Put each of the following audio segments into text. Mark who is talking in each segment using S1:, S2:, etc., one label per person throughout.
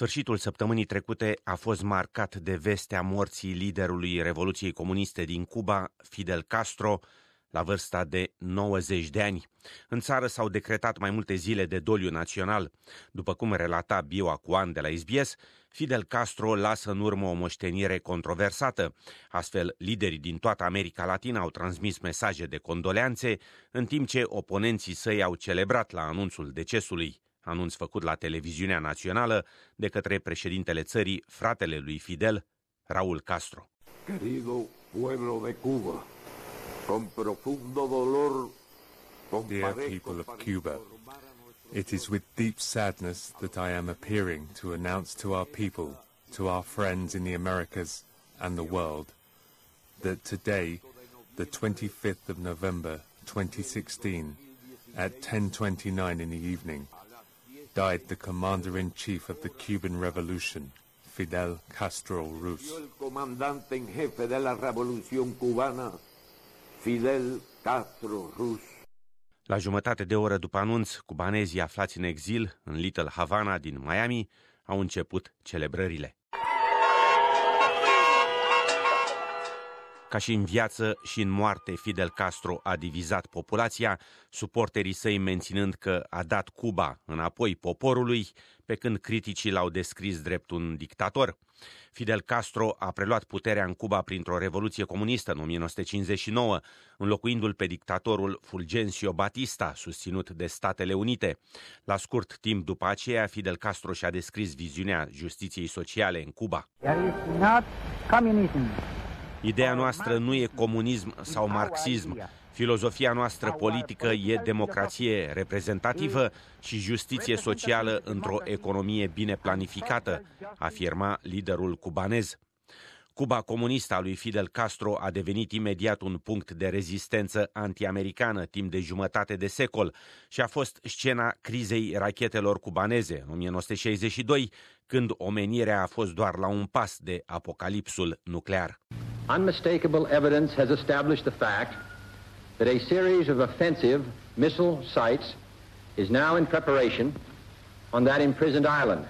S1: Sfârșitul săptămânii trecute a fost marcat de vestea morții liderului Revoluției Comuniste din Cuba, Fidel Castro, la vârsta de 90 de ani. În țară s-au decretat mai multe zile de doliu național. După cum relata Bio Acuan de la SBS, Fidel Castro lasă în urmă o moștenire controversată. Astfel, liderii din toată America Latină au transmis mesaje de condoleanțe, în timp ce oponenții săi au celebrat la anunțul decesului. Anunț făcut la televiziunea națională de către președintele țării, fratele lui Fidel, Raúl Castro.
S2: Querido pueblo de Cuba, con profundo dolor,
S3: Dear people of Cuba, it is with deep sadness that I am appearing to announce to our people, to our friends in the Americas and the world, that today, the 25th of November 2016, at 10:29 in the evening, died the commander-in-chief of the Cuban Revolution, Fidel Castro Ruz.
S2: el comandante en jefe de la Revolución Cubana, Fidel Castro Ruz.
S1: La jumătate de oră după anunț, cubanezii aflați în exil în Little Havana din Miami au început celebrările. Ca și în viață și în moarte, Fidel Castro a divizat populația, suporterii săi menținând că a dat Cuba înapoi poporului, pe când criticii l-au descris drept un dictator. Fidel Castro a preluat puterea în Cuba printr-o revoluție comunistă în 1959, înlocuindu-l pe dictatorul Fulgencio Batista, susținut de Statele Unite. La scurt timp după aceea, Fidel Castro și-a descris viziunea justiției sociale în Cuba. Ideea noastră nu e comunism sau marxism. Filozofia noastră politică e democrație reprezentativă și justiție socială într-o economie bine planificată, afirma liderul cubanez. Cuba comunistă a lui Fidel Castro a devenit imediat un punct de rezistență anti-americană timp de jumătate de secol și a fost scena crizei rachetelor cubaneze în 1962, când omenirea a fost doar la un pas de apocalipsul nuclear.
S4: Unmistakable evidence has established the fact that a series of offensive missile sites is now in preparation on that imprisoned island.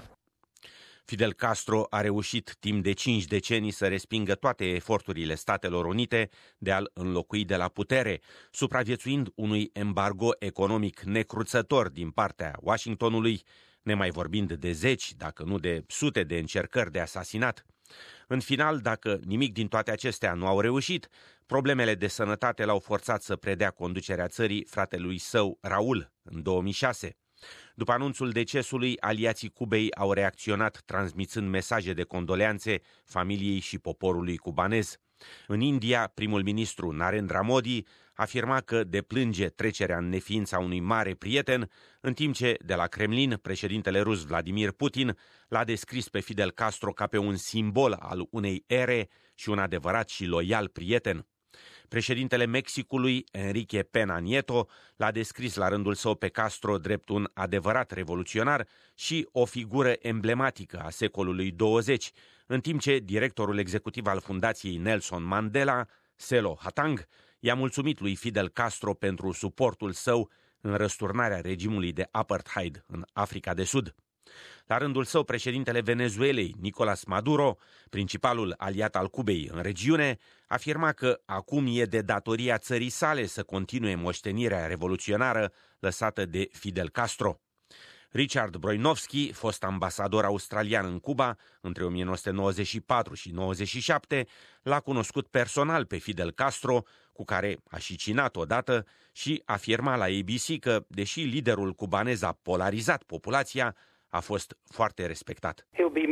S1: Fidel Castro a reușit timp de 5 decenii să respingă toate eforturile Statelor Unite de a-l înlocui de la putere, supraviețuind unui embargo economic necruțător din partea Washingtonului, nemai vorbind de zeci, dacă nu de sute de încercări de asasinat. În final, dacă nimic din toate acestea nu au reușit, problemele de sănătate l-au forțat să predea conducerea țării fratelui său, Raúl, în 2006. După anunțul decesului, aliații Cubei au reacționat transmițând mesaje de condoleanțe familiei și poporului cubanez. În India, primul ministru Narendra Modi afirma că deplânge trecerea în neființă a unui mare prieten, în timp ce, de la Kremlin, președintele rus Vladimir Putin l-a descris pe Fidel Castro ca pe un simbol al unei ere și un adevărat și loial prieten. Președintele Mexicului, Enrique Peña Nieto, l-a descris la rândul său pe Castro drept un adevărat revoluționar și o figură emblematică a secolului 20, în timp ce directorul executiv al fundației Nelson Mandela, Selo Hatang, i-a mulțumit lui Fidel Castro pentru suportul său în răsturnarea regimului de apartheid în Africa de Sud. La rândul său, președintele Venezuelei, Nicolás Maduro, principalul aliat al Cubei în regiune, afirma că acum e de datoria țării sale să continue moștenirea revoluționară lăsată de Fidel Castro. Richard Broinovski, fost ambasador australian în Cuba între 1994 și 1997, l-a cunoscut personal pe Fidel Castro, cu care a și cinat odată, și afirma la ABC că, deși liderul cubanez a polarizat populația, a fost foarte respectat.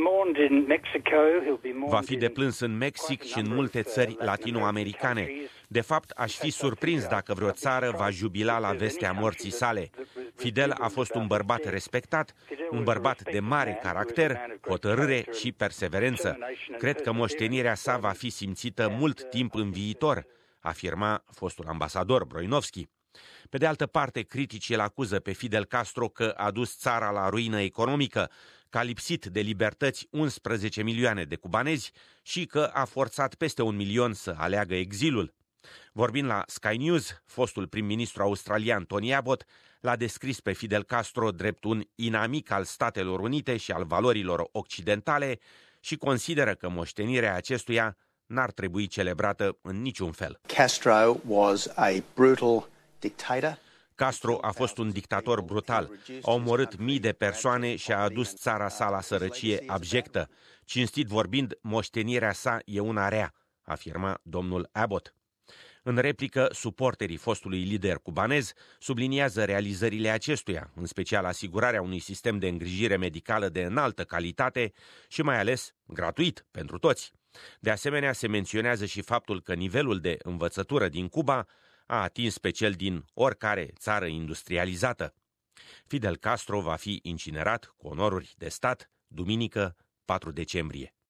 S1: Va fi deplâns în Mexic și în multe țări latinoamericane. De fapt, aș fi surprins dacă vreo țară va jubila la vestea morții sale. Fidel a fost un bărbat respectat, un bărbat de mare caracter, hotărâre și perseverență. Cred că moștenirea sa va fi simțită mult timp în viitor, afirma fostul ambasador Broinovski. Pe de altă parte, criticii îl acuză pe Fidel Castro că a dus țara la ruină economică, că a lipsit de libertăți 11 milioane de cubanezi și că a forțat peste 1 milion să aleagă exilul. Vorbind la Sky News, fostul prim-ministru australian Tony Abbott L-a descris pe Fidel Castro drept un inamic al Statelor Unite și al valorilor occidentale și consideră că moștenirea acestuia n-ar trebui celebrată în niciun fel.
S5: Castro was a brutal dictator.
S1: Castro a fost un dictator brutal, a omorât mii de persoane și a adus țara sa la sărăcie abjectă. Cinstit vorbind, moștenirea sa e una rea, afirma domnul Abbott. În replică, suporterii fostului lider cubanez subliniază realizările acestuia, în special asigurarea unui sistem de îngrijire medicală de înaltă calitate și mai ales gratuit pentru toți. De asemenea, se menționează și faptul că nivelul de învățătură din Cuba a atins pe cel din oricare țară industrializată. Fidel Castro va fi incinerat cu onoruri de stat, duminică, 4 decembrie.